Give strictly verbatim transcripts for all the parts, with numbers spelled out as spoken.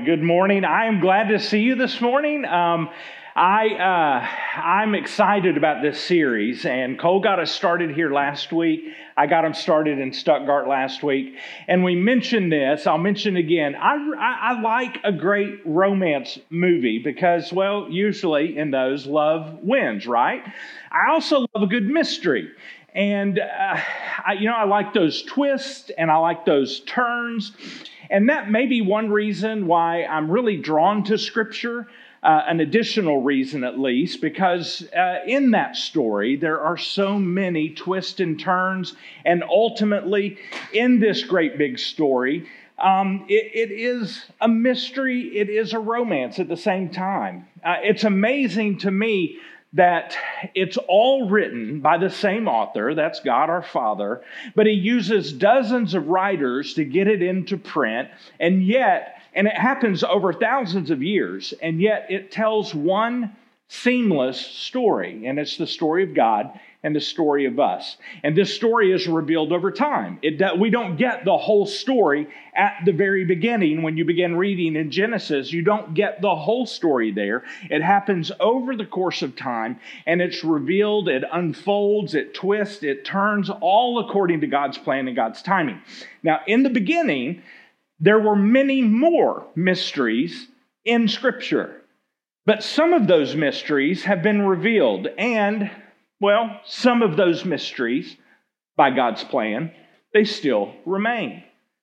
Good morning. I am glad to see you this morning. Um, I, uh, I'm excited about this series, and Cole got us started here last week. I got him started in Stuttgart last week, and we mentioned this. I'll mention again. I, I, I like a great romance movie because, well, usually in those, love wins, right? I also love a good mystery. And, uh, I, you know, I like those twists and I like those turns. And that may be one reason why I'm really drawn to Scripture, uh, an additional reason at least, because uh, in that story, there are so many twists and turns. And ultimately, in this great big story, um, it, it is a mystery, it is a romance at the same time. Uh, it's amazing to me that it's all written by the same author, that's God our Father, but he uses dozens of writers to get it into print, and yet, and it happens over thousands of years, and yet it tells one seamless story, and it's the story of God and the story of us. And this story is revealed over time. It do, we don't get the whole story at the very beginning. When you begin reading in Genesis, you don't get the whole story there. It happens over the course of time, and it's revealed, it unfolds, it twists, it turns, all according to God's plan and God's timing. Now, in the beginning, there were many more mysteries in Scripture, but some of those mysteries have been revealed, and well, some of those mysteries, by God's plan, they still remain.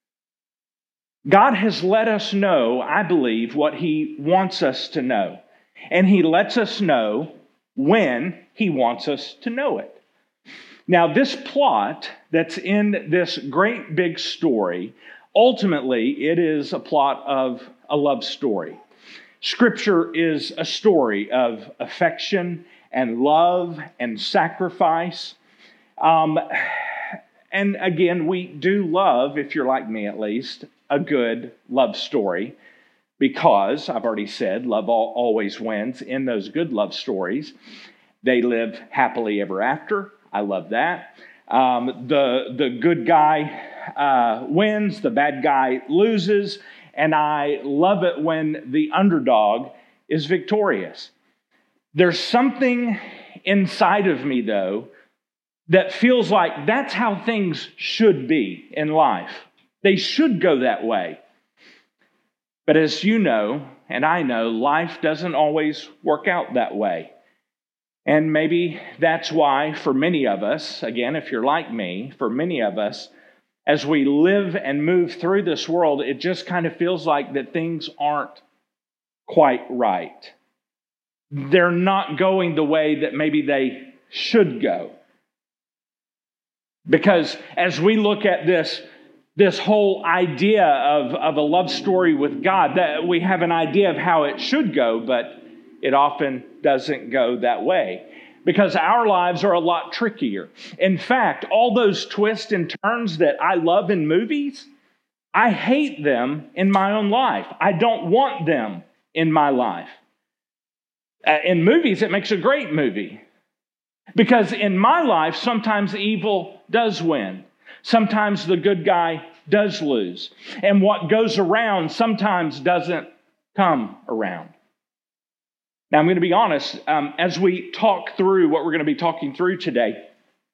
God has let us know, I believe, what He wants us to know. And He lets us know when He wants us to know it. Now, this plot that's in this great big story, ultimately, it is a plot of a love story. Scripture is a story of affection and love and sacrifice. Um, and again, we do love, if you're like me at least, a good love story because, I've already said, love all, always wins. In those good love stories, they live happily ever after. I love that. Um, the, the good guy uh, wins, the bad guy loses, and I love it when the underdog is victorious. There's something inside of me, though, that feels like that's how things should be in life. They should go that way. But as you know, and I know, life doesn't always work out that way. And maybe that's why, for many of us, again, if you're like me, for many of us, as we live and move through this world, it just kind of feels like that things aren't quite right. They're not going the way that maybe they should go. Because as we look at this, this whole idea of, of a love story with God, that we have an idea of how it should go, but it often doesn't go that way. Because our lives are a lot trickier. In fact, all those twists and turns that I love in movies, I hate them in my own life. I don't want them in my life. Uh, in movies, it makes a great movie. Because in my life, sometimes evil does win. Sometimes the good guy does lose. And what goes around sometimes doesn't come around. Now, I'm going to be honest, um, as we talk through what we're going to be talking through today,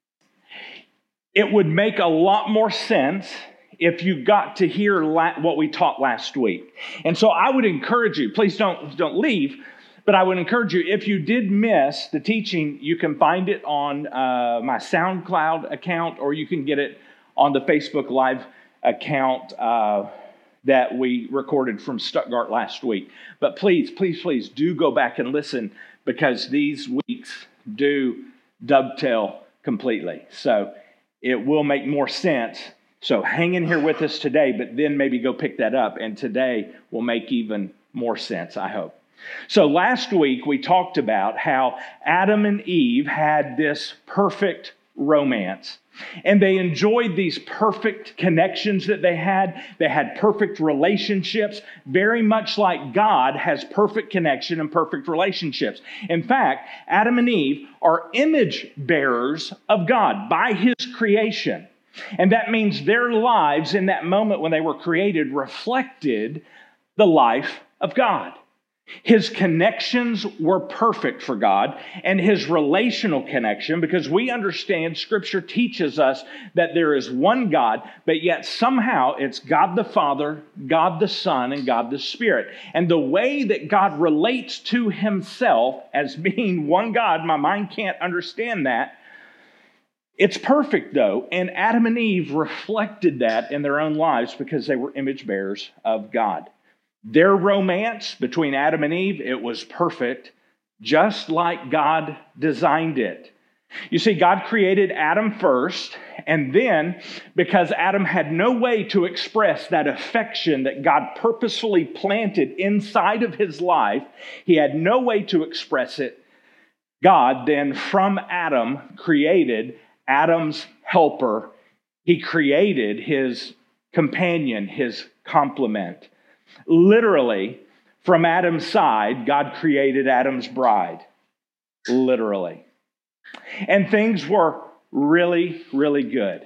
it would make a lot more sense if you got to hear la- what we taught last week. And so I would encourage you, please don't, don't leave, but I would encourage you, if you did miss the teaching, you can find it on uh, my SoundCloud account, or you can get it on the Facebook Live account uh, that we recorded from Stuttgart last week. But please, please, please do go back and listen, because these weeks do dovetail completely. So it will make more sense. So hang in here with us today, but then maybe go pick that up. And today will make even more sense, I hope. So last week we talked about how Adam and Eve had this perfect romance. And they enjoyed these perfect connections that they had. They had perfect relationships, very much like God has perfect connection and perfect relationships. In fact, Adam and Eve are image bearers of God by His creation. And that means their lives in that moment when they were created reflected the life of God. His connections were perfect for God, and his relational connection, because we understand Scripture teaches us that there is one God, but yet somehow it's God the Father, God the Son, and God the Spirit. And the way that God relates to himself as being one God, my mind can't understand that. It's perfect, though, and Adam and Eve reflected that in their own lives because they were image bearers of God. Their romance between Adam and Eve, it was perfect, just like God designed it. You see, God created Adam first, and then, because Adam had no way to express that affection that God purposefully planted inside of his life, he had no way to express it. God then, from Adam, created Adam's helper. He created his companion, his complement. Literally, from Adam's side, God created Adam's bride. Literally. And things were really, really good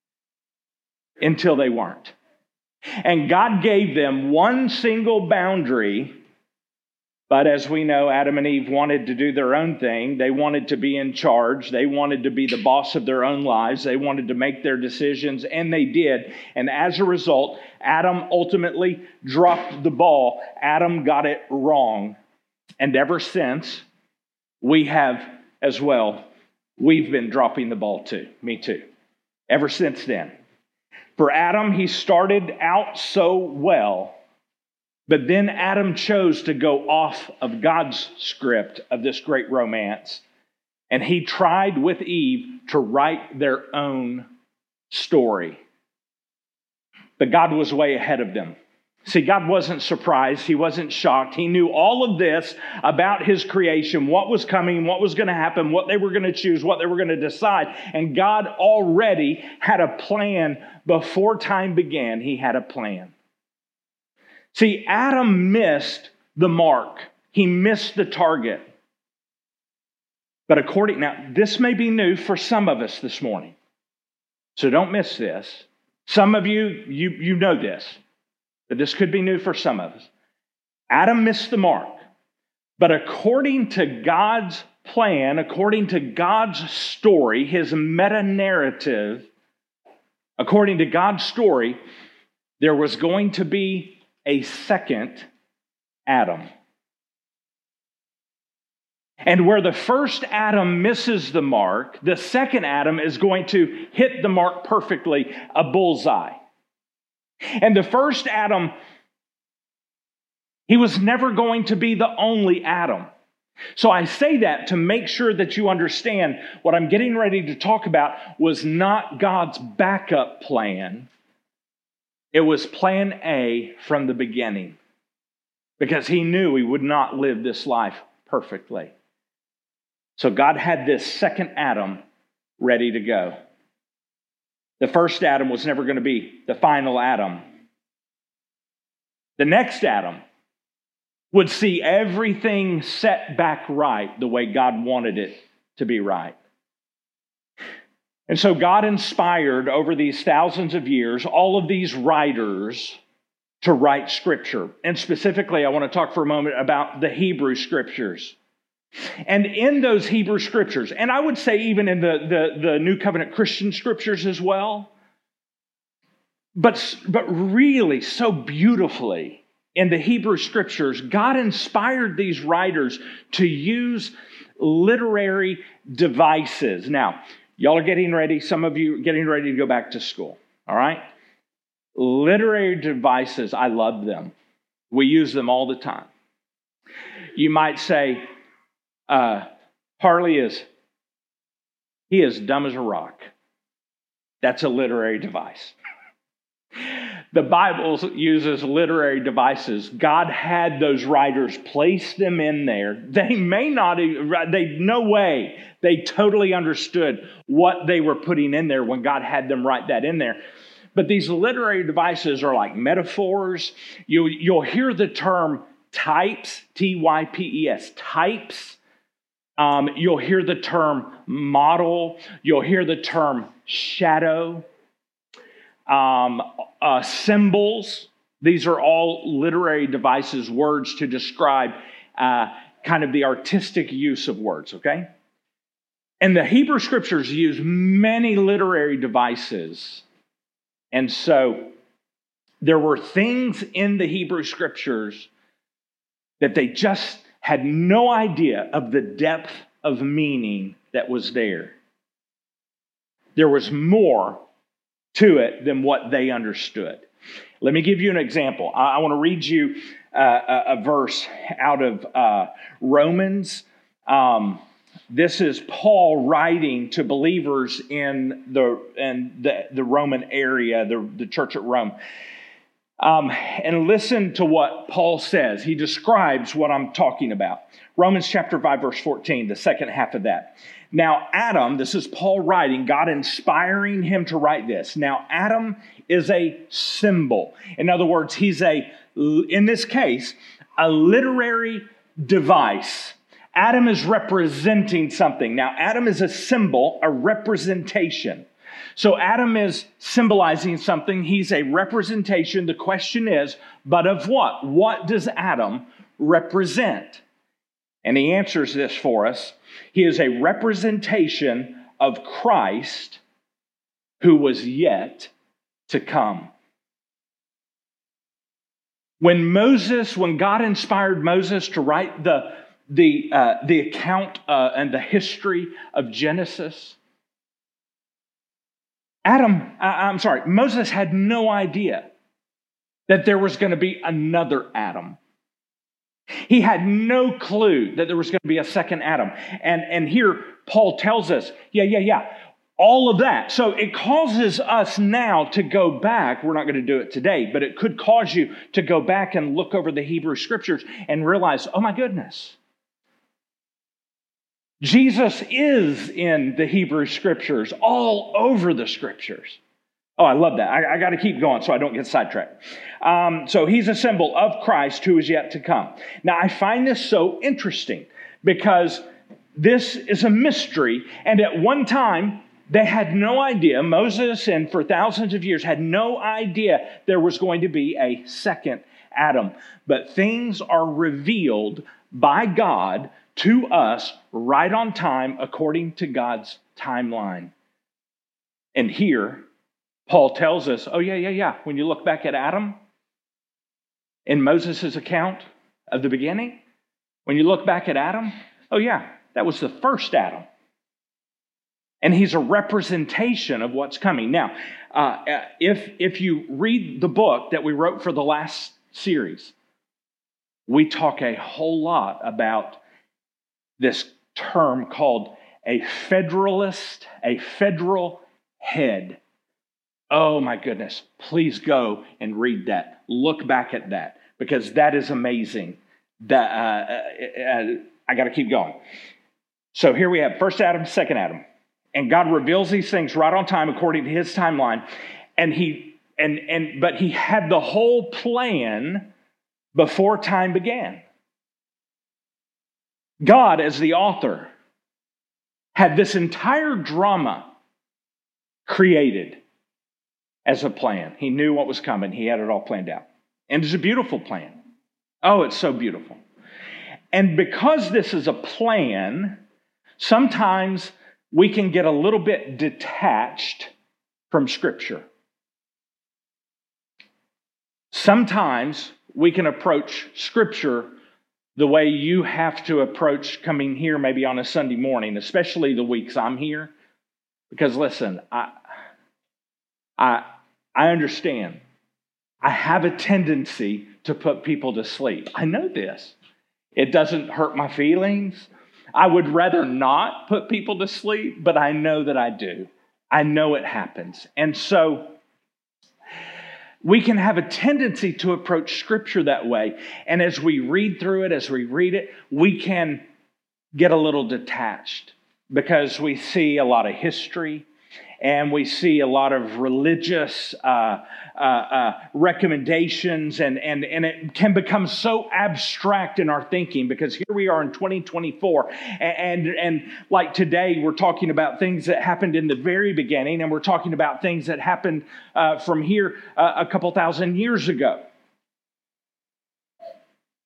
until they weren't. And God gave them one single boundary, but as we know, Adam and Eve wanted to do their own thing. They wanted to be in charge. They wanted to be the boss of their own lives. They wanted to make their decisions, and they did. And as a result, Adam ultimately dropped the ball. Adam got it wrong. And ever since, we have as well, we've been dropping the ball too. Me too. Ever since then. For Adam, he started out so well, but then Adam chose to go off of God's script of this great romance, and he tried with Eve to write their own story. But God was way ahead of them. See, God wasn't surprised. He wasn't shocked. He knew all of this about his creation, what was coming, what was going to happen, what they were going to choose, what they were going to decide. And God already had a plan before time began. He had a plan. See, Adam missed the mark. He missed the target. But according, now, this may be new for some of us this morning. So don't miss this. Some of you, you, you know this. But this could be new for some of us. Adam missed the mark. But according to God's plan, according to God's story, his meta-narrative, according to God's story, there was going to be a second Adam. And where the first Adam misses the mark, the second Adam is going to hit the mark perfectly, a bullseye. And the first Adam, he was never going to be the only Adam. So I say that to make sure that you understand what I'm getting ready to talk about was not God's backup plan. It was plan A from the beginning, because he knew he would not live this life perfectly. So God had this second Adam ready to go. The first Adam was never going to be the final Adam. The next Adam would see everything set back right the way God wanted it to be right. And so God inspired over these thousands of years all of these writers to write Scripture. And specifically, I want to talk for a moment about the Hebrew Scriptures. And in those Hebrew Scriptures, and I would say even in the, the, the New Covenant Christian Scriptures as well, but, but really so beautifully in the Hebrew Scriptures, God inspired these writers to use literary devices. Now, y'all are getting ready, some of you are getting ready to go back to school, all right? Literary devices, I love them. We use them all the time. You might say, uh, Harley is, he is dumb as a rock. That's a literary device. The Bible uses literary devices. God had those writers place them in there. They may not, they no way they totally understood what they were putting in there when God had them write that in there. But these literary devices are like metaphors. You, you'll hear the term types, T Y P E S, types. Um, you'll hear the term model. You'll hear the term shadow. Um, uh, symbols. These are all literary devices, words to describe uh, kind of the artistic use of words, okay? And the Hebrew Scriptures use many literary devices. And so there were things in the Hebrew Scriptures that they just had no idea of the depth of meaning that was there. There was more to it than what they understood. Let me give you an example. I, I want to read you uh, a, a verse out of uh, Romans. Um, this is Paul writing to believers in the in the, the Roman area, the, the church at Rome. Um, and listen to what Paul says. He describes what I'm talking about. Romans chapter five, verse fourteen, the second half of that. Now, Adam, this is Paul writing, God inspiring him to write this. Now, Adam is a symbol. In other words, he's a, in this case, a literary device. Adam is representing something. Now, Adam is a symbol, a representation. So Adam is symbolizing something. He's a representation. The question is, but of what? What does Adam represent? And he answers this for us. He is a representation of Christ who was yet to come. When Moses, when God inspired Moses to write the, the, uh, the account uh, and the history of Genesis, Adam, I'm sorry, Moses had no idea that there was going to be another Adam. He had no clue that there was going to be a second Adam. And, and here Paul tells us, yeah, yeah, yeah, all of that. So it causes us now to go back. We're not going to do it today, but it could cause you to go back and look over the Hebrew Scriptures and realize, oh my goodness, Jesus is in the Hebrew Scriptures, all over the Scriptures. Oh, I love that. I, I got to keep going so I don't get sidetracked. Um, so he's a symbol of Christ who is yet to come. Now, I find this so interesting because this is a mystery. And at one time, they had no idea, Moses and for thousands of years had no idea there was going to be a second Adam. But things are revealed by God to us right on time according to God's timeline. And here, Paul tells us, oh yeah, yeah, yeah. When you look back at Adam in Moses' account of the beginning, when you look back at Adam, oh yeah, that was the first Adam. And he's a representation of what's coming. Now, uh, if, if you read the book that we wrote for the last series, we talk a whole lot about this term called a federalist, a federal head. Oh my goodness, please go and read that. Look back at that because that is amazing. That uh, uh, I got to keep going. So here we have first Adam, second Adam. And God reveals these things right on time according to his timeline. And he and and but he had the whole plan before time began. God, as the author, had this entire drama created as a plan. He knew what was coming. He had it all planned out. And it's a beautiful plan. Oh, it's so beautiful. And because this is a plan, sometimes we can get a little bit detached from Scripture. Sometimes we can approach Scripture the way you have to approach coming here maybe on a Sunday morning, especially the weeks I'm here. Because listen, I, I, I understand. I have a tendency to put people to sleep. I know this. It doesn't hurt my feelings. I would rather not put people to sleep, but I know that I do. I know it happens. And so we can have a tendency to approach Scripture that way. And as we read through it, as we read it, we can get a little detached because we see a lot of history and we see a lot of religious uh, uh, uh, recommendations, and, and, and it can become so abstract in our thinking because here we are in twenty twenty-four, and, and, and like today, we're talking about things that happened in the very beginning, and we're talking about things that happened uh, from here uh, a couple thousand years ago.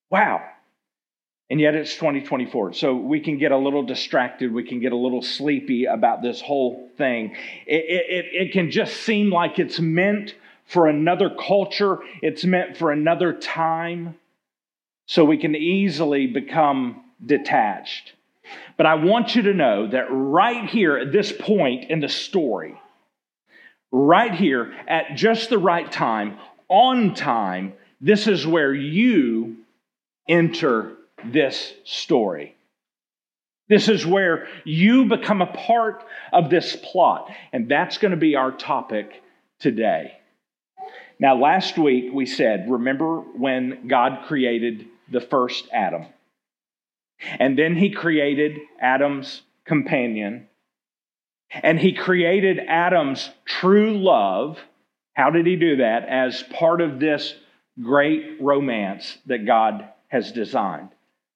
Wow. And yet it's twenty twenty-four. So we can get a little distracted. We can get a little sleepy about this whole thing. It, it, it can just seem like it's meant for another culture. It's meant for another time. So we can easily become detached. But I want you to know that right here at this point in the story, right here at just the right time, on time, this is where you enter this story. This is where you become a part of this plot. And that's going to be our topic today. Now, last week we said, remember when God created the first Adam? And then he created Adam's companion. And he created Adam's true love. How did he do that? As part of this great romance that God has designed.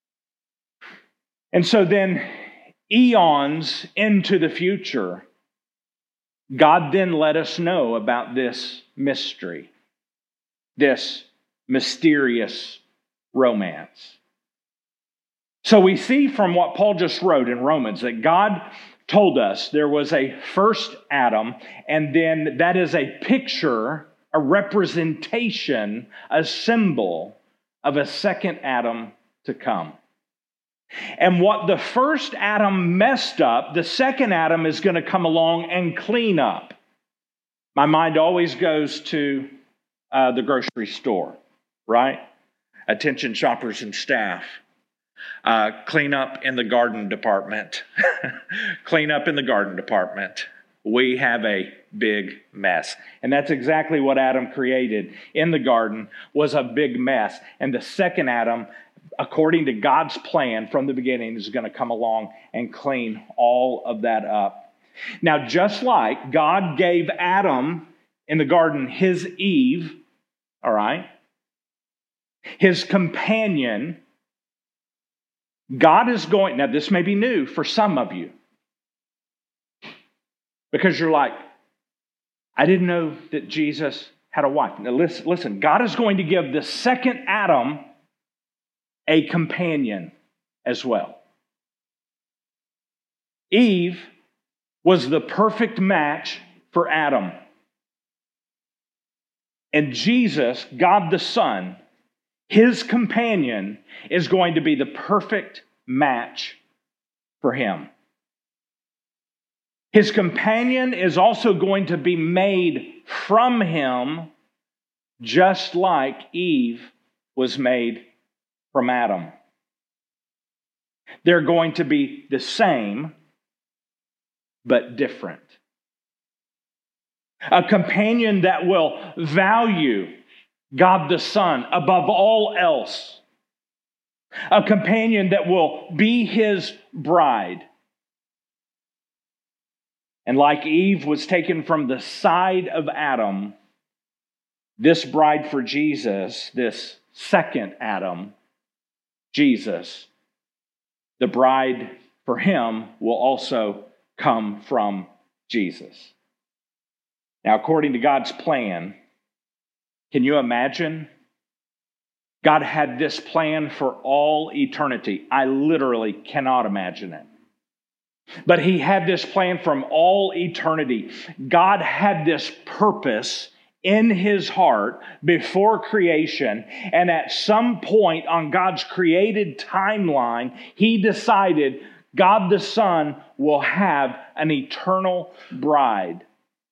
And so then, eons into the future, God then let us know about this mystery, this mysterious romance. So we see from what Paul just wrote in Romans that God told us there was a first Adam, and then that is a picture, a representation, a symbol of a second Adam to come. And what the first Adam messed up, the second Adam is going to come along and clean up. My mind always goes to uh, the grocery store, right? Attention shoppers and staff. Uh, clean up in the garden department. Clean up in the garden department. We have a big mess. And that's exactly what Adam created in the garden, was a big mess. And the second Adam, according to God's plan from the beginning, is going to come along and clean all of that up. Now, just like God gave Adam in the garden his Eve, all right, his companion, God is going, now this may be new for some of you, because you're like, I didn't know that Jesus had a wife. Now listen, listen, God is going to give the second Adam a companion as well. Eve was the perfect match for Adam. And Jesus, God the Son, his companion, is going to be the perfect match for him. His companion is also going to be made from him, just like Eve was made from Adam. They're going to be the same, but different. A companion that will value God the Son above all else. A companion that will be his bride. And like Eve was taken from the side of Adam, this bride for Jesus, this second Adam, Jesus, the bride for him will also come from Jesus. Now, according to God's plan, can you imagine? God had this plan for all eternity. I literally cannot imagine it. But he had this plan from all eternity. God had this purpose in his heart before creation. And at some point on God's created timeline, he decided God the Son will have an eternal bride.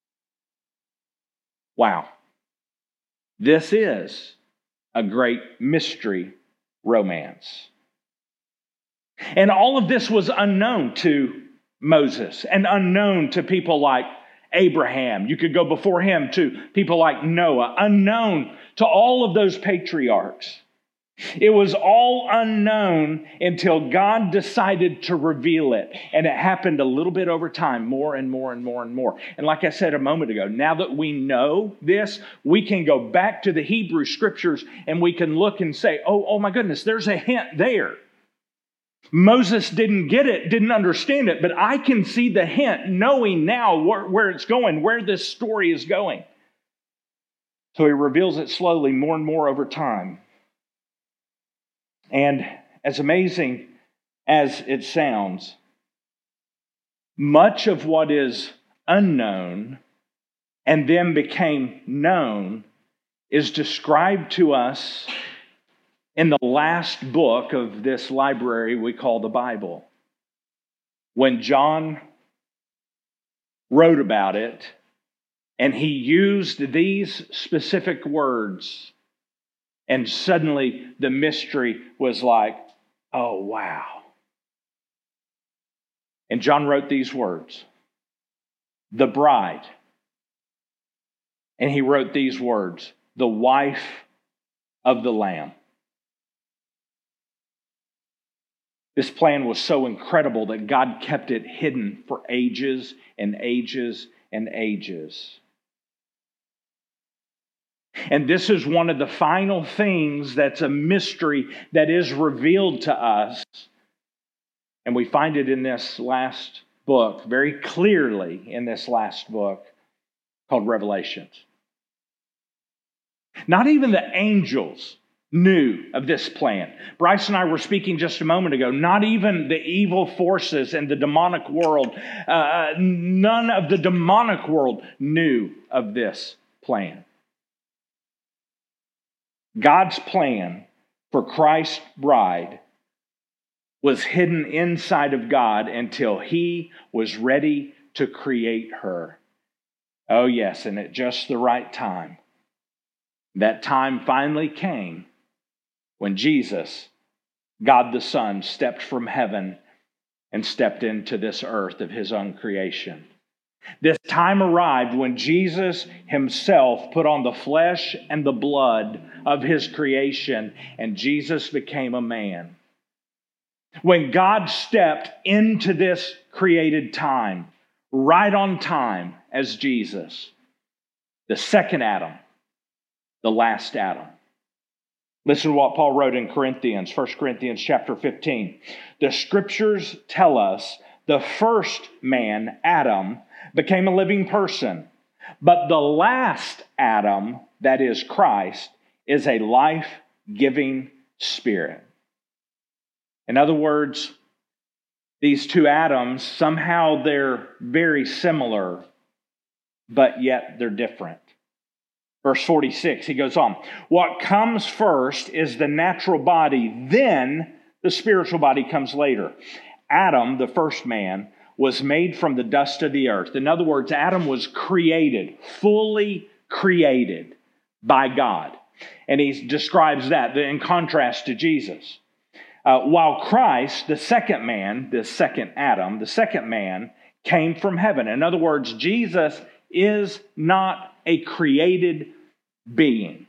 Wow. This is a great mystery romance. And all of this was unknown to Moses and unknown to people like Abraham. You could go before him to people like Noah, unknown to all of those patriarchs. It was all unknown until God decided to reveal it. And it happened a little bit over time, more and more and more and more. And like I said a moment ago, now that we know this, we can go back to the Hebrew scriptures and we can look and say, oh, oh my goodness, there's a hint there. Moses didn't get it, didn't understand it, but I can see the hint, knowing now where, where it's going, where this story is going. So he reveals it slowly, more and more over time. And as amazing as it sounds, much of what is unknown and then became known is described to us in the last book of this library we call the Bible. When John wrote about it, and he used these specific words, and suddenly the mystery was like, oh, wow. And John wrote these words, the bride. And he wrote these words, the wife of the Lamb. This plan was so incredible that God kept it hidden for ages and ages and ages. And this is one of the final things that's a mystery that is revealed to us. And we find it in this last book, very clearly in this last book called Revelations. Not even the angels knew of this plan. Bryce and I were speaking just a moment ago. Not even the evil forces in the demonic world, uh, none of the demonic world knew of this plan. God's plan for Christ's bride was hidden inside of God until He was ready to create her. Oh yes, and at just the right time. That time finally came when Jesus, God the Son, stepped from heaven and stepped into this earth of His own creation. This time arrived when Jesus Himself put on the flesh and the blood of His creation, and Jesus became a man. When God stepped into this created time, right on time as Jesus, the second Adam, the last Adam. Listen to what Paul wrote in Corinthians, First Corinthians chapter fifteen. The scriptures tell us the first man, Adam, became a living person, but the last Adam, that is Christ, is a life-giving spirit. In other words, these two Adams, somehow they're very similar, but yet they're different. Verse forty-six, he goes on, what comes first is the natural body, then the spiritual body comes later. Adam, the first man, was made from the dust of the earth. In other words, Adam was created, fully created by God. And he describes that in contrast to Jesus. Uh, while Christ, the second man, the second Adam, the second man, came from heaven. In other words, Jesus is not a created being.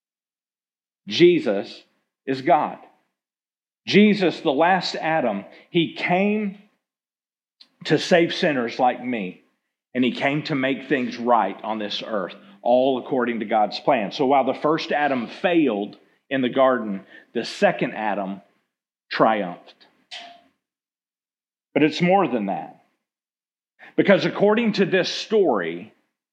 Jesus is God. Jesus, the last Adam, He came to save sinners like me, and He came to make things right on this earth, all according to God's plan. So while the first Adam failed in the garden, the second Adam triumphed. But it's more than that. Because according to this story,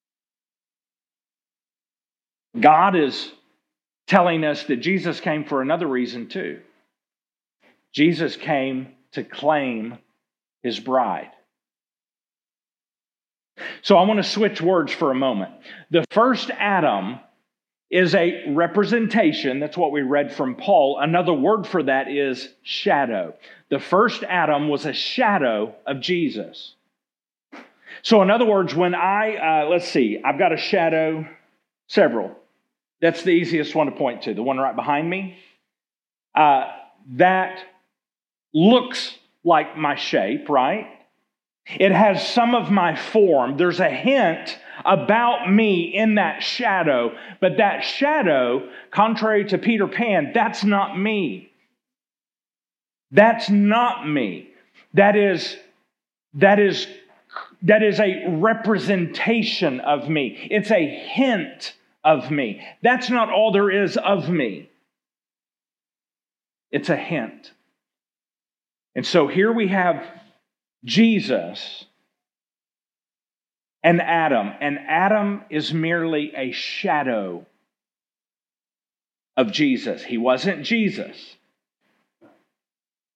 God is telling us that Jesus came for another reason too. Jesus came to claim His bride. So I want to switch words for a moment. The first Adam is a representation. That's what we read from Paul. Another word for that is shadow. The first Adam was a shadow of Jesus. So in other words, when I, uh, let's see, I've got a shadow, several. That's the easiest one to point to, the one right behind me. Uh, that looks like my shape, right? It has some of my form. There's a hint about me in that shadow, but that shadow, contrary to Peter Pan, that's not me. That's not me. That is, that is, that is a representation of me. It's a hint of me. That's not all there is of me. It's a hint. And so here we have Jesus and Adam. And Adam is merely a shadow of Jesus. He wasn't Jesus.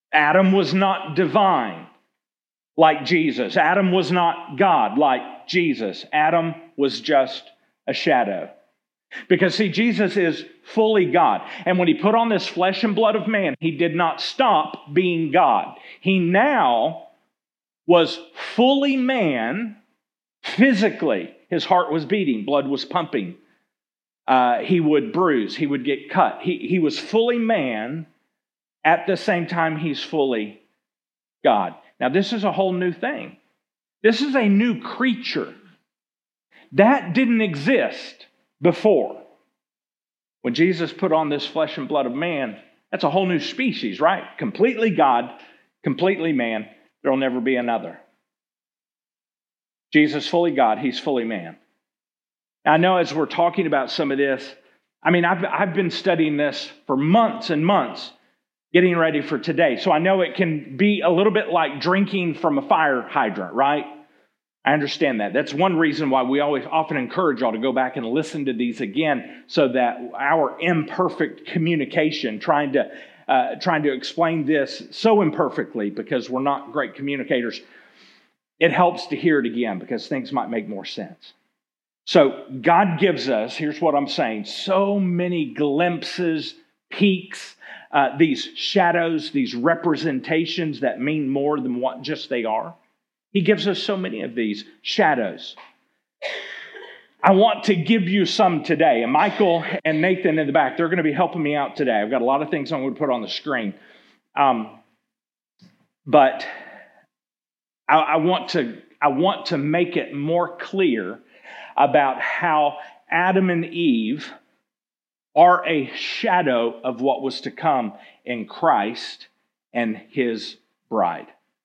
Adam was not divine like Jesus. Adam was not God like Jesus. Adam was just a shadow. Because, see, Jesus is fully God. And when he put on this flesh and blood of man, he did not stop being God. He now was fully man physically. His heart was beating, blood was pumping. Uh, he would bruise, he would get cut. He, he was fully man. At the same time, he's fully God. Now, this is a whole new thing. This is a new creature. That didn't exist before. When Jesus put on this flesh and blood of man, that's a whole new species, right? Completely God, completely man. There'll never be another. Jesus fully God, he's fully man. Now, I know as we're talking about some of this, I mean, I've, I've been studying this for months and months, getting ready for today. So I know it can be a little bit like drinking from a fire hydrant, right? I understand that. That's one reason why we always often encourage y'all to go back and listen to these again, so that our imperfect communication, trying to uh, trying to explain this so imperfectly because we're not great communicators, it helps to hear it again because things might make more sense. So God gives us, here's what I'm saying, so many glimpses, peaks, uh, these shadows, these representations that mean more than what just they are. He gives us so many of these shadows. I want to give you some today. And Michael and Nathan in the back, they're going to be helping me out today. I've got a lot of things I'm going to put on the screen. Um, but I, I want to, I want to make it more clear about how Adam and Eve are a shadow of what was to come in Christ and his bride.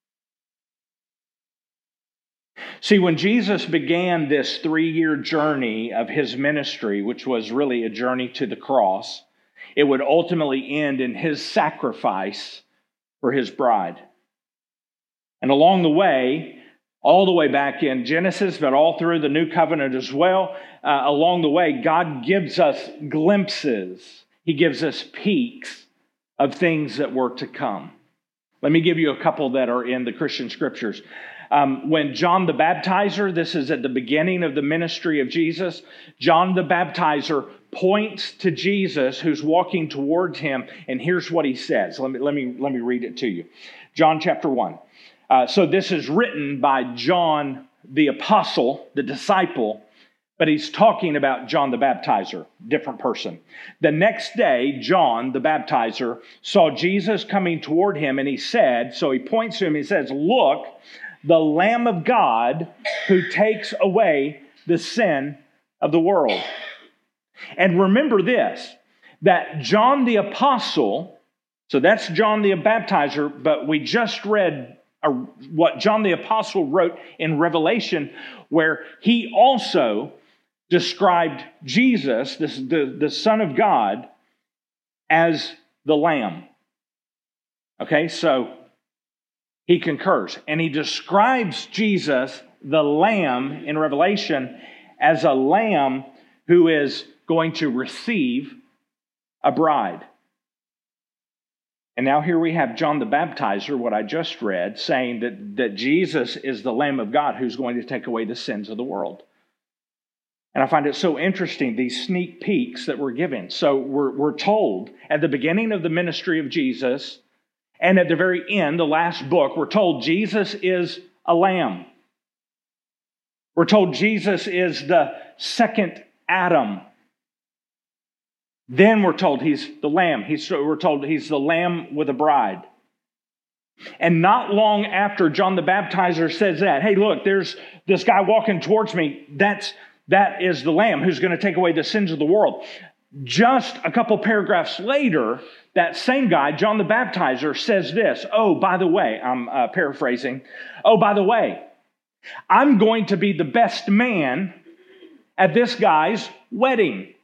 See, when Jesus began this three-year journey of his ministry, which was really a journey to the cross, it would ultimately end in his sacrifice for his bride. And along the way, all the way back in Genesis, but all through the New Covenant as well, uh, along the way, God gives us glimpses. He gives us peeks of things that were to come. Let me give you a couple that are in the Christian scriptures. Um, when John the Baptizer, this is at the beginning of the ministry of Jesus, John the Baptizer points to Jesus who's walking towards him, and here's what he says. Let me, let me, let me read it to you. John chapter one. Uh, so this is written by John the Apostle, the disciple, but he's talking about John the Baptizer, different person. The next day, John the Baptizer saw Jesus coming toward him, and he said, so he points to him, he says, "Look, the Lamb of God who takes away the sin of the world." And remember this, that John the Apostle, so that's John the Baptizer, but we just read a, what John the Apostle wrote in Revelation, where he also described Jesus, this, the, the Son of God, as the Lamb. Okay, so he concurs, and he describes Jesus, the Lamb, in Revelation as a lamb who is going to receive a bride. And now here we have John the Baptizer, what I just read, saying that, that Jesus is the Lamb of God who's going to take away the sins of the world. And I find it so interesting, these sneak peeks that we're given. So we're, we're told at the beginning of the ministry of Jesus, and at the very end, the last book, we're told Jesus is a lamb. We're told Jesus is the second Adam. Then we're told he's the lamb. He's, we're told he's the lamb with a bride. And not long after John the Baptizer says that, hey, look, there's this guy walking towards me. That's, that is the lamb who's going to take away the sins of the world. Just a couple paragraphs later, that same guy, John the Baptizer, says this. Oh, by the way, I'm uh, paraphrasing. Oh, by the way, I'm going to be the best man at this guy's wedding.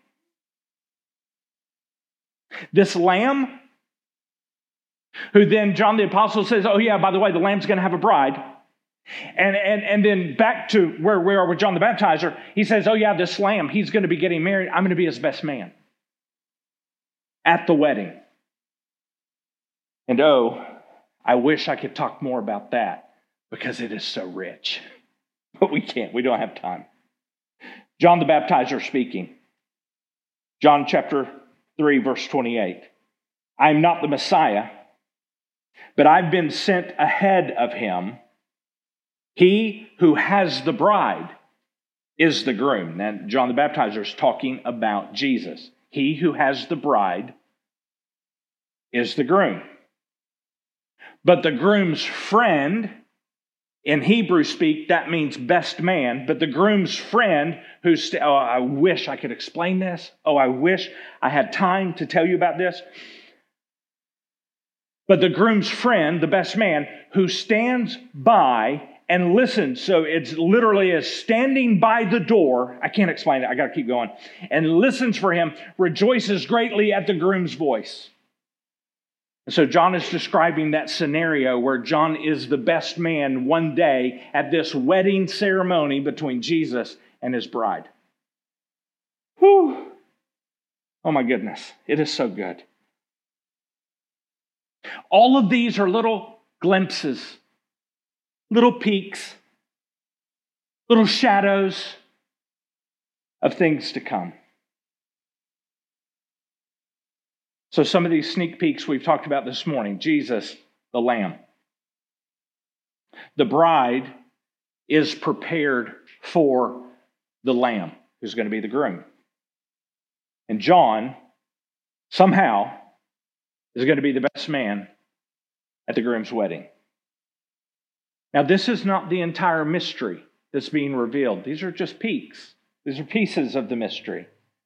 This lamb, who then John the Apostle says, oh yeah, by the way, the lamb's going to have a bride. And, and, and then back to where we are with John the Baptizer, he says, oh yeah, this lamb, he's going to be getting married. I'm going to be his best man at the wedding. And oh, I wish I could talk more about that because it is so rich. But we can't. We don't have time. John the Baptizer speaking. John chapter three, verse twenty-eight. I am not the Messiah, but I've been sent ahead of him. He who has the bride is the groom. And John the Baptizer is talking about Jesus. He who has the bride is the groom. But the groom's friend, in Hebrew speak, that means best man. But the groom's friend, who's, oh, I wish I could explain this. Oh, I wish I had time to tell you about this. But the groom's friend, the best man, who stands by and listens. So it's literally as standing by the door. I can't explain it. I got to keep going. And listens for him, rejoices greatly at the groom's voice. And so John is describing that scenario where John is the best man one day at this wedding ceremony between Jesus and his bride. Whew. Oh my goodness. It is so good. All of these are little glimpses, little peeks, little shadows of things to come. So some of these sneak peeks we've talked about this morning. Jesus, the Lamb. The bride is prepared for the Lamb, who's going to be the groom. And John, somehow, is going to be the best man at the groom's wedding. Now, this is not the entire mystery that's being revealed. These are just peeks. These are pieces of the mystery.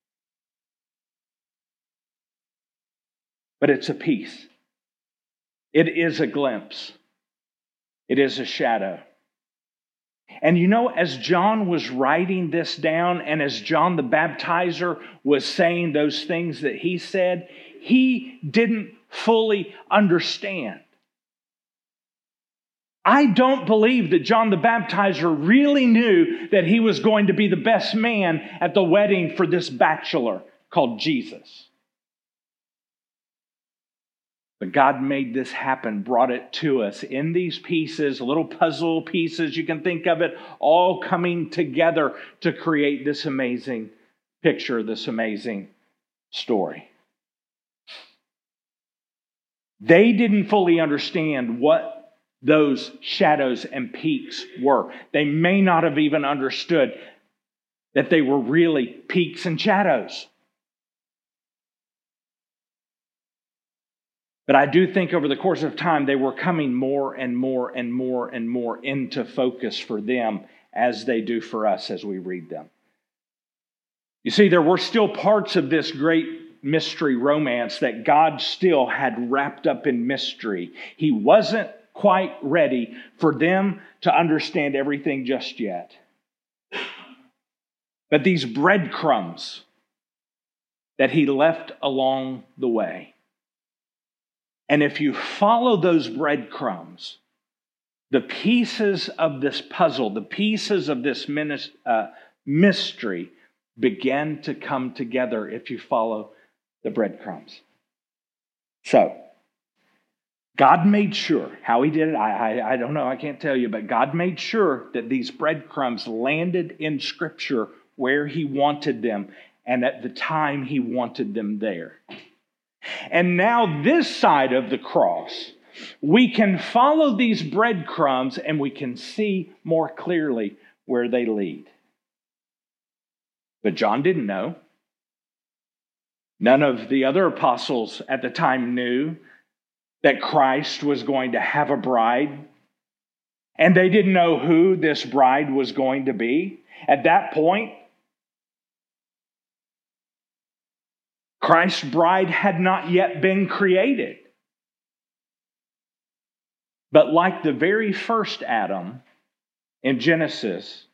But it's a piece. It is a glimpse. It is a shadow. And you know, as John was writing this down, and as John the Baptizer was saying those things that he said, he didn't fully understand. I don't believe that John the Baptizer really knew that he was going to be the best man at the wedding for this bachelor called Jesus. But God made this happen, brought it to us in these pieces, little puzzle pieces, you can think of it, all coming together to create this amazing picture, this amazing story. They didn't fully understand what those shadows and peaks were. They may not have even understood that they were really peaks and shadows. But I do think over the course of time, they were coming more and more and more and more into focus for them as they do for us as we read them. You see, there were still parts of this great mystery romance that God still had wrapped up in mystery. He wasn't quite ready for them to understand everything just yet. But these breadcrumbs that he left along the way, and if you follow those breadcrumbs, the pieces of this puzzle, the pieces of this uh, mystery begin to come together if you follow the breadcrumbs. So, God made sure, how he did it, I, I, I don't know, I can't tell you, but God made sure that these breadcrumbs landed in Scripture where he wanted them and at the time he wanted them there. And now this side of the cross, we can follow these breadcrumbs and we can see more clearly where they lead. But John didn't know. None of the other apostles at the time knew that Christ was going to have a bride. And they didn't know who this bride was going to be. At that point, Christ's bride had not yet been created. But like the very first Adam in Genesis,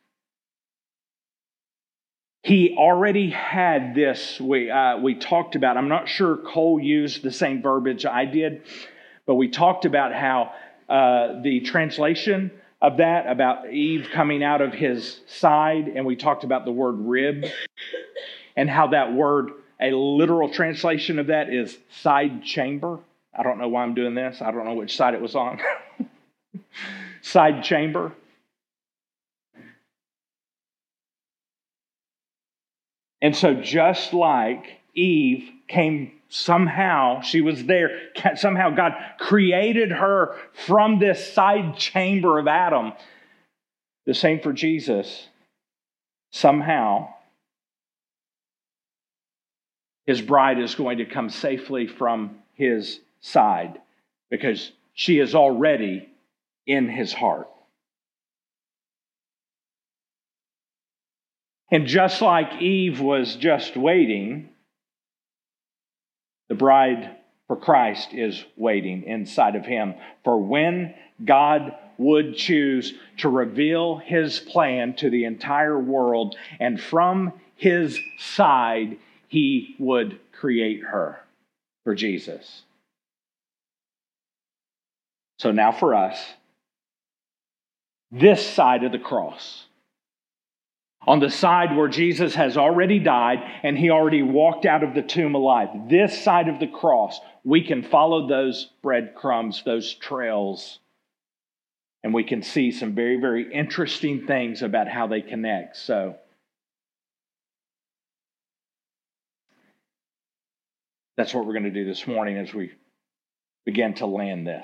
he already had this, we, uh, we talked about, I'm not sure Cole used the same verbiage I did, but we talked about how uh, the translation of that, about Eve coming out of his side, and we talked about the word rib, and how that word, a literal translation of that is side chamber. I don't know why I'm doing this. I don't know which side it was on. Side chamber. And so just like Eve came somehow, she was there, somehow God created her from this side chamber of Adam. The same for Jesus. Somehow, his bride is going to come safely from his side because she is already in his heart. And just like Eve was just waiting, the bride for Christ is waiting inside of him for when God would choose to reveal his plan to the entire world, and from his side, he would create her for Jesus. So now for us, this side of the cross, on the side where Jesus has already died and he already walked out of the tomb alive, this side of the cross, we can follow those breadcrumbs, those trails, and we can see some very, very interesting things about how they connect. So, that's what we're going to do this morning as we begin to land this.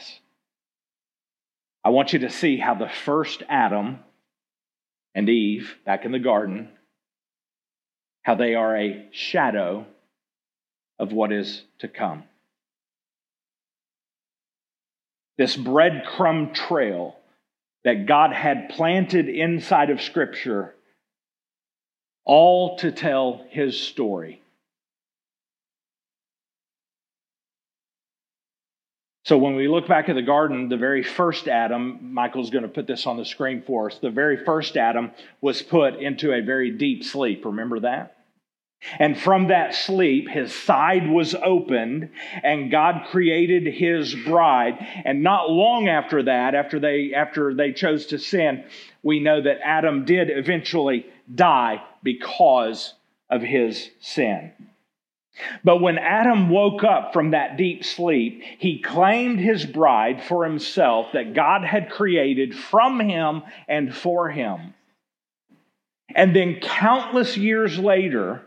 I want you to see how the first Adam and Eve, back in the garden, how they are a shadow of what is to come. This breadcrumb trail that God had planted inside of Scripture, all to tell his story. So when we look back at the garden, the very first Adam, Michael's going to put this on the screen for us, the very first Adam was put into a very deep sleep. Remember that? And from that sleep, his side was opened and God created his bride. And not long after that, after they, after they chose to sin, we know that Adam did eventually die because of his sin. But when Adam woke up from that deep sleep, he claimed his bride for himself that God had created from him and for him. And then countless years later,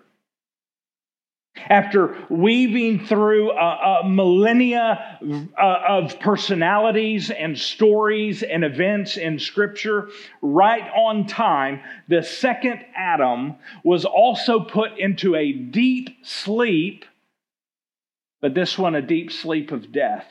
after weaving through a, a millennia of personalities and stories and events in Scripture, right on time, the second Adam was also put into a deep sleep, but this one a deep sleep of death.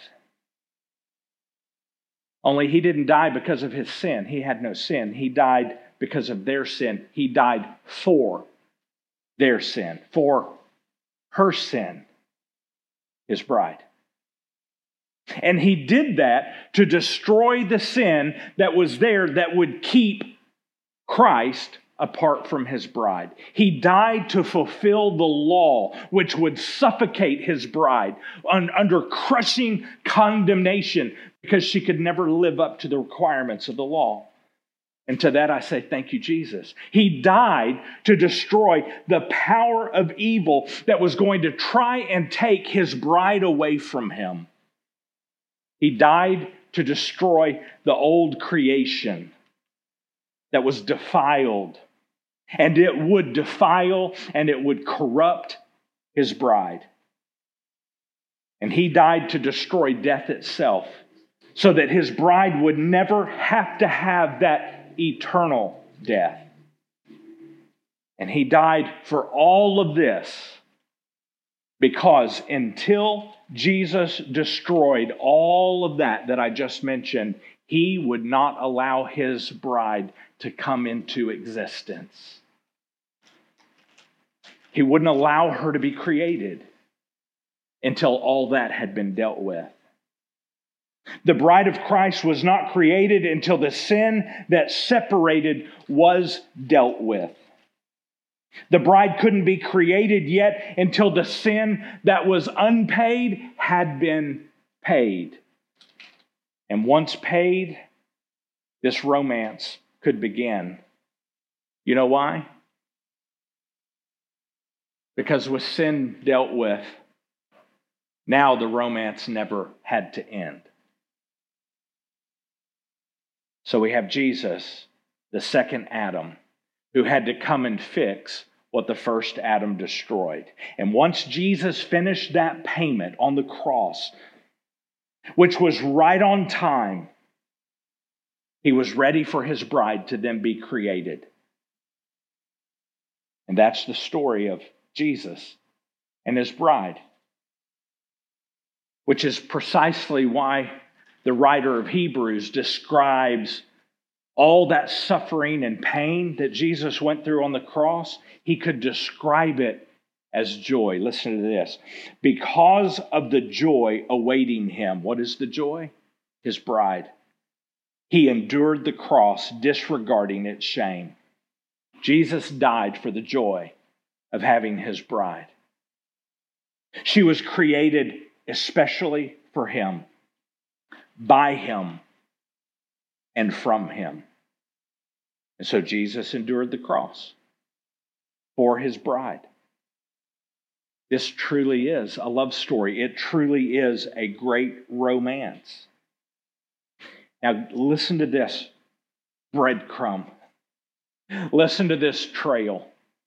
Only he didn't die because of his sin. He had no sin. He died because of their sin. He died for their sin, for her sin, his bride. And he did that to destroy the sin that was there that would keep Christ apart from his bride. He died to fulfill the law, which would suffocate his bride un- under crushing condemnation because she could never live up to the requirements of the law. And to that I say, thank you, Jesus. He died to destroy the power of evil that was going to try and take his bride away from him. He died to destroy the old creation that was defiled. And it would defile and it would corrupt his bride. And he died to destroy death itself so that his bride would never have to have that eternal death. And he died for all of this because until Jesus destroyed all of that that I just mentioned, he would not allow his bride to come into existence. He wouldn't allow her to be created until all that had been dealt with. The bride of Christ was not created until the sin that separated was dealt with. The bride couldn't be created yet until the sin that was unpaid had been paid. And once paid, this romance could begin. You know why? Because with sin dealt with, Now the romance never had to end. So we have Jesus, the second Adam, who had to come and fix what the first Adam destroyed. And once Jesus finished that payment on the cross, which was right on time, he was ready for his bride to then be created. And that's the story of Jesus and his bride, which is precisely why the writer of Hebrews describes all that suffering and pain that Jesus went through on the cross. He could describe it as joy. Listen to this. Because of the joy awaiting him. What is the joy? His bride. He endured the cross, disregarding its shame. Jesus died for the joy of having his bride. She was created especially for him, by him, and from him. And so Jesus endured the cross for his bride. This truly is a love story. It truly is a great romance. Now listen to this breadcrumb. Listen to this trail.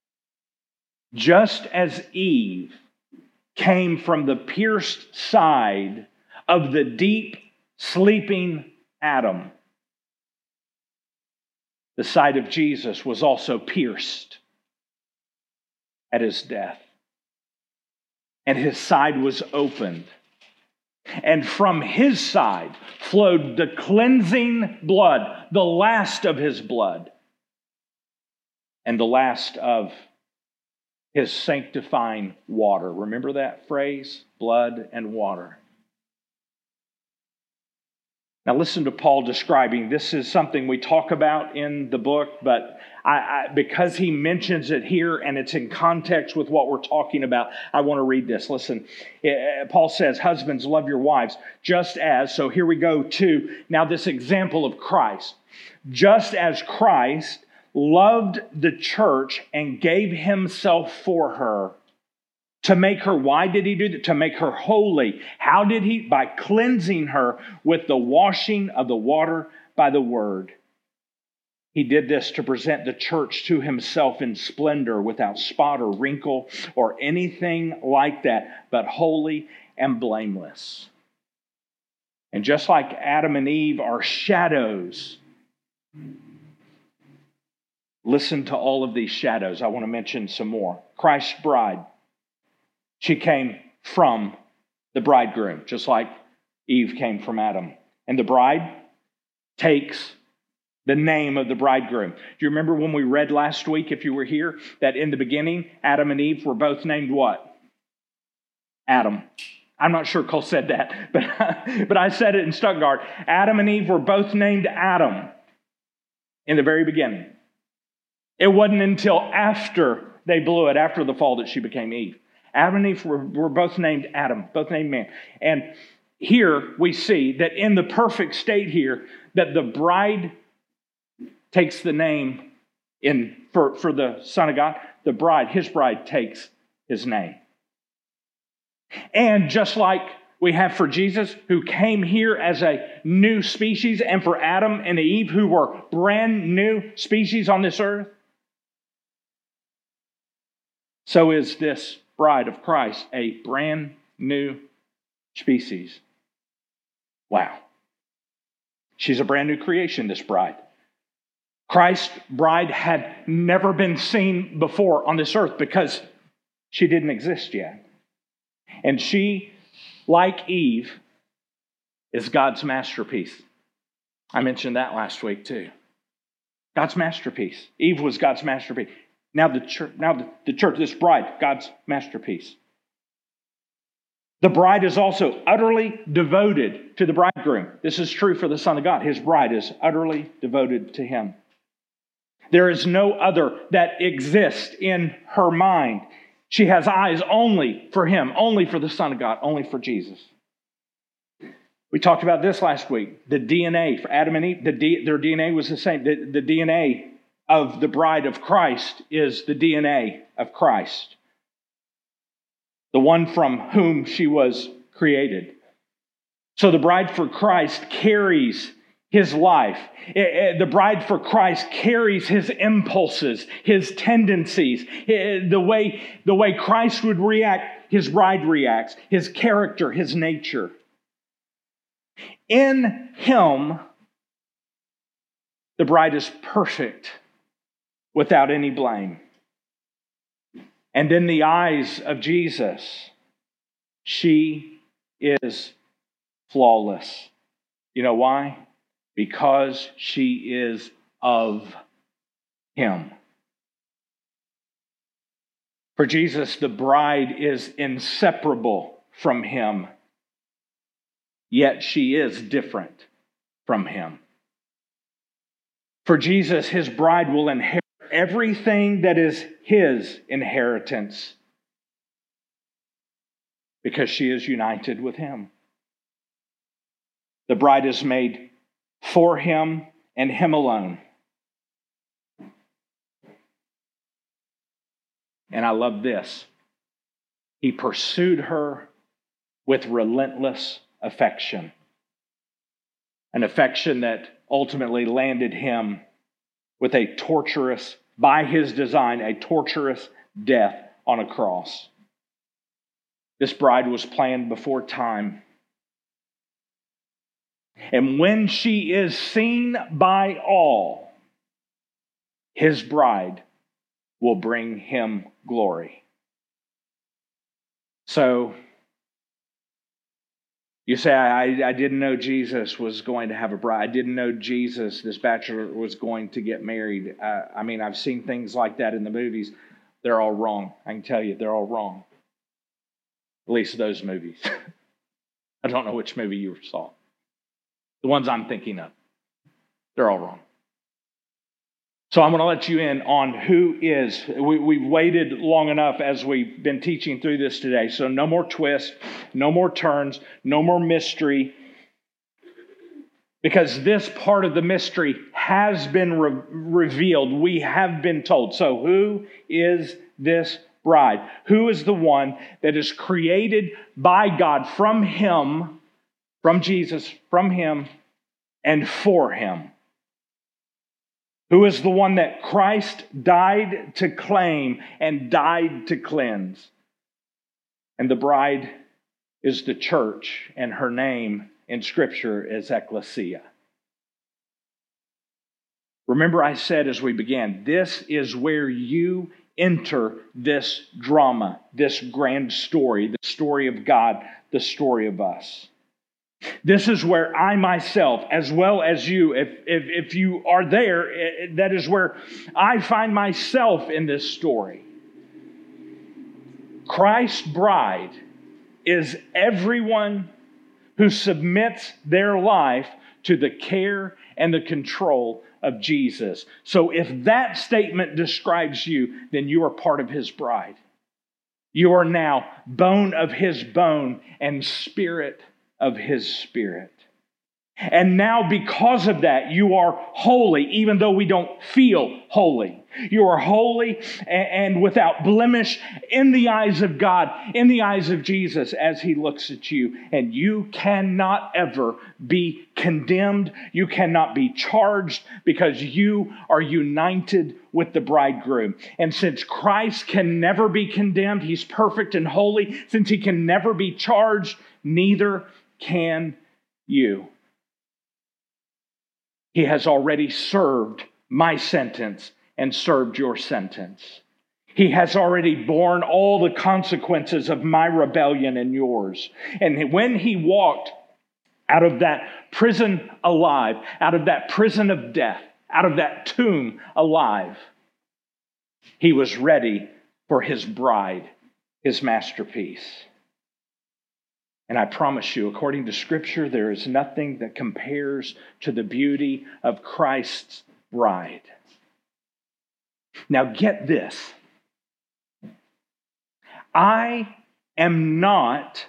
Just as Eve came from the pierced side of the deep sleeping Adam, the side of Jesus was also pierced at his death. And his side was opened. And from his side flowed the cleansing blood, the last of his blood, and the last of his sanctifying water. Remember that phrase? Blood and water. Now listen to Paul describing. This is something we talk about in the book, but I, I, because he mentions it here and it's in context with what we're talking about, I want to read this. Listen, Paul says, husbands, love your wives, just as, so here we go to now this example of Christ. Just as Christ loved the church and gave himself for her, to make her, why did he do that? To make her holy. How did he? By cleansing her with the washing of the water by the word. He did this to present the church to himself in splendor, without spot or wrinkle or anything like that, but holy and blameless. And just like Adam and Eve are shadows, listen to all of these shadows. I want to mention some more. Christ's bride. She came from the bridegroom, just like Eve came from Adam. And the bride takes the name of the bridegroom. Do you remember when we read last week, if you were here, that in the beginning, Adam and Eve were both named what? Adam. I'm not sure Cole said that, but, but I said it in Stuttgart. Adam and Eve were both named Adam in the very beginning. It wasn't until after they blew it, after the fall, that she became Eve. Adam and Eve were, were both named Adam, both named man. And here we see that in the perfect state here, that the bride takes the name in for, for the Son of God. The bride, his bride, takes his name. And just like we have for Jesus, who came here as a new species, and for Adam and Eve, who were brand new species on this earth, so is this bride of Christ a brand new species. Wow. She's a brand new creation, this bride. Christ's bride had never been seen before on this earth because she didn't exist yet. And she, like Eve, is God's masterpiece. I mentioned that last week too. God's masterpiece. Eve was God's masterpiece. Now the church, now the, the church, this bride, God's masterpiece. The bride is also utterly devoted to the bridegroom. This is true for the Son of God. His bride is utterly devoted to him. There is no other that exists in her mind. She has eyes only for him, only for the Son of God, only for Jesus. We talked about this last week. The D N A for Adam and Eve, the D, their D N A was the same. The, the D N A of the bride of Christ is the D N A of Christ. The one from whom she was created. So the bride for Christ carries his life. The bride for Christ carries his impulses, his tendencies, the way, the way Christ would react, his bride reacts, his character, his nature. In him, the bride is perfect, without any blame. And in the eyes of Jesus, she is flawless. You know why? Because she is of him. For Jesus, the bride is inseparable from him, yet she is different from him. For Jesus, his bride will inherit everything that is his inheritance because she is united with him. The bride is made for him and him alone. And I love this. He pursued her with relentless affection. An affection that ultimately landed him with a torturous, by his design, a torturous death on a cross. This bride was planned before time. And when she is seen by all, his bride will bring him glory. So, you say, I, I didn't know Jesus was going to have a bride. I didn't know Jesus, this bachelor, was going to get married. Uh, I mean, I've seen things like that in the movies. They're all wrong. I can tell you, they're all wrong. At least those movies. I don't know which movie you saw. The ones I'm thinking of. They're all wrong. So I'm going to let you in on who is. We, we've waited long enough as we've been teaching through this today. So no more twists, no more turns, no more mystery. Because this part of the mystery has been re- revealed. We have been told. So who is this bride? Who is the one that is created by God from him, from Jesus, from him, and for him? Who is the one that Christ died to claim and died to cleanse? And the bride is the church, and her name in Scripture is Ecclesia. Remember, I said as we began, this is where you enter this drama, this grand story, the story of God, the story of us. This is where I myself, as well as you, if, if, if you are there, that is where I find myself in this story. Christ's bride is everyone who submits their life to the care and the control of Jesus. So if that statement describes you, then you are part of his bride. You are now bone of his bone and spirit of his spirit. And now because of that, you are holy, even though we don't feel holy. You are holy and without blemish in the eyes of God, in the eyes of Jesus as he looks at you. And you cannot ever be condemned. You cannot be charged because you are united with the bridegroom. And since Christ can never be condemned, he's perfect and holy. Since he can never be charged, neither can you. He has already served my sentence and served your sentence. He has already borne all the consequences of my rebellion and yours. And when he walked out of that prison alive, out of that prison of death, out of that tomb alive, he was ready for his bride, his masterpiece. And I promise you, according to Scripture, there is nothing that compares to the beauty of Christ's bride. Now get this. I am not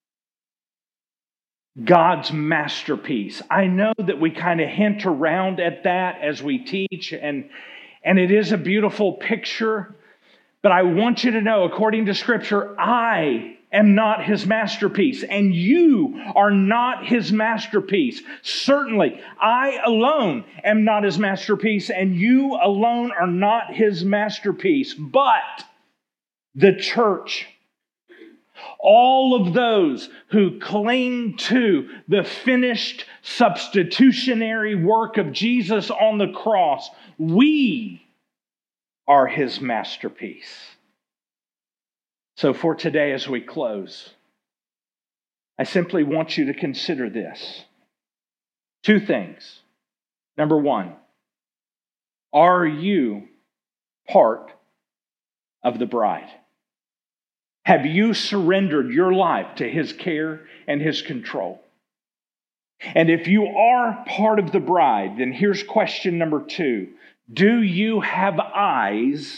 God's masterpiece. I know that we kind of hint around at that as we teach, and, and it is a beautiful picture. But I want you to know, according to Scripture, I am not his masterpiece, and you are not his masterpiece. Certainly, I alone am not his masterpiece, and you alone are not his masterpiece. But the church, all of those who cling to the finished substitutionary work of Jesus on the cross, we are his masterpiece. So for today, as we close, I simply want you to consider this. Two things. Number one, are you part of the bride? Have you surrendered your life to his care and his control? And if you are part of the bride, then here's question number two. Do you have eyes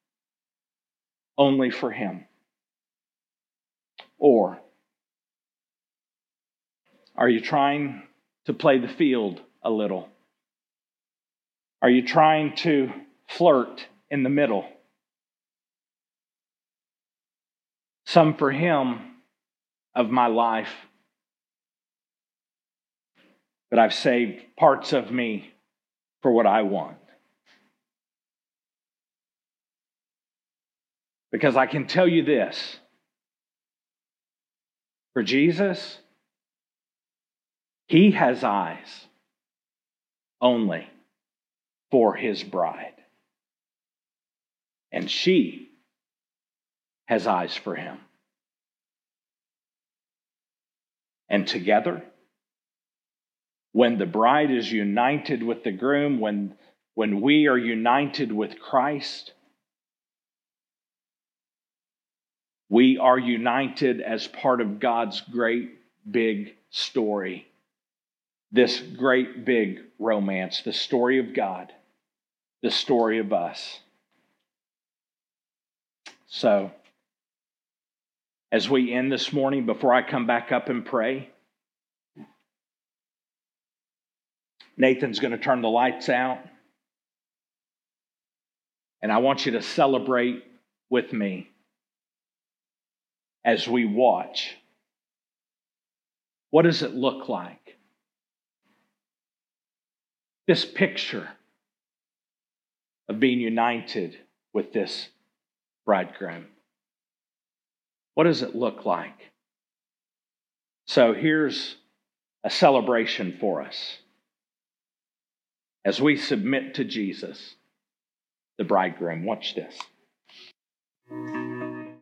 only for him? Or are you trying to play the field a little? Are you trying to flirt in the middle? Some for him of my life, but I've saved parts of me for what I want. Because I can tell you this, for Jesus, he has eyes only for his bride. And she has eyes for him. And together, when the bride is united with the groom, when, when we are united with Christ, we are united as part of God's great big story. This great big romance, the story of God, the story of us. So, as we end this morning, before I come back up and pray, Nathan's going to turn the lights out. And I want you to celebrate with me as we watch. What does it look like? This picture of being united with this bridegroom. What does it look like? So here's a celebration for us. As we submit to Jesus, the bridegroom, watch this.